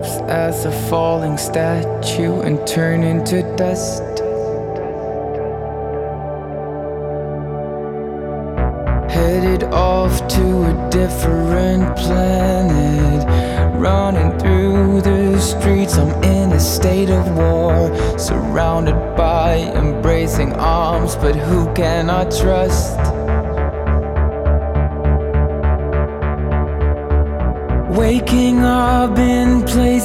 as a falling statue and turn into dust. Headed off to a different planet, running through the streets. I'm in a state of war, surrounded by embracing arms, but who can I trust? Waking up in places